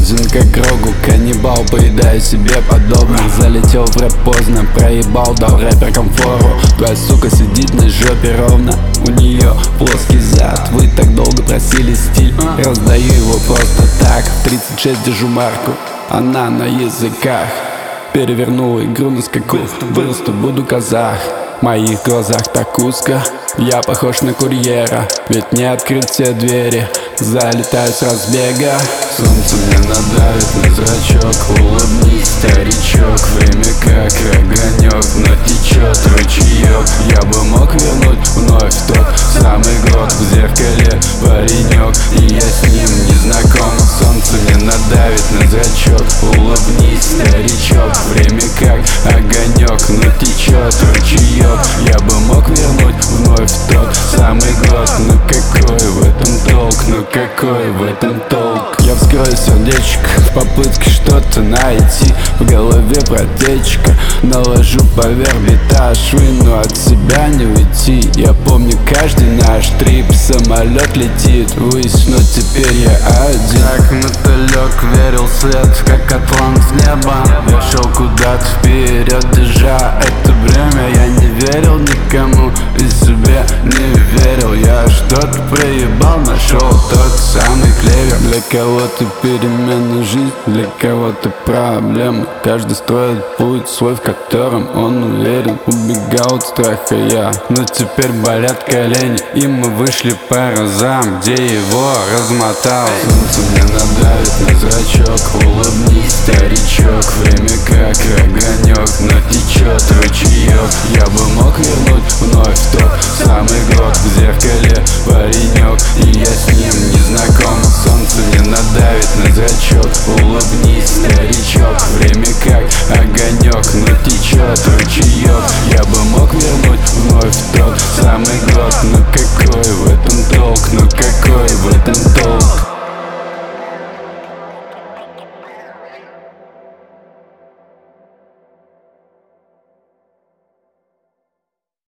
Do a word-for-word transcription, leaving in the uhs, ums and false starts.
голоден как рогу, каннибал, поедая себе подобных. Залетел в рэп поздно, проебал, дал рэперкам фору. Твоя сука сидит на жопе ровно, у нее плоский зад. Вы так долго просили стиль, раздаю его просто так. В тридцать шесть держу марку, она на языках. Переверну игру на скаку, вырасту, буду казах. В моих глазах так узко, я похож на курьера. Ведь не открыть все двери, залетаю с разбега. Солнце мне надавит на зрачок, улыбнись, старичок. Время как огонек, но течет ручеек. Я бы мог вернуть вновь тот самый год. В зеркале паренек, и я с ним не знаком. Солнце мне надавит на зрачок, улыбнись, старичок. Время как огонек, но течет ручеек. Я бы мог вернуть вновь тот самый год. Ну какой в этом толк, ну какой в этом толк? Я вскрою сердечко в попытке что-то найти. В голове протечка, наложу поверх бита. Швы, но от себя не уйти. Я помню каждый наш трип, самолет летит ввысь, но теперь я один. Как мотылек верил в свет, как атлант в небо. Я шел куда-то вперед, держа это время. Я не верил никому и себе не верил. Я что-то проебал, нашел тот самый клевер. Для кого-то перемена жизнь, для кого-то проблемы. Каждый строит путь свой, в котором он уверен. Убегал от страха я, но теперь болят колени. И мы вышли по разам, где его размотал. Солнце мне надавит на зрачок, улыбнись, старичок. Время как огонек, но течет ручеек. Я бы мог вернуть вновь тот самый год. В зеркале паренек, и я с ним не знаком. Солнце мне надавит на зрачок, улыбнись.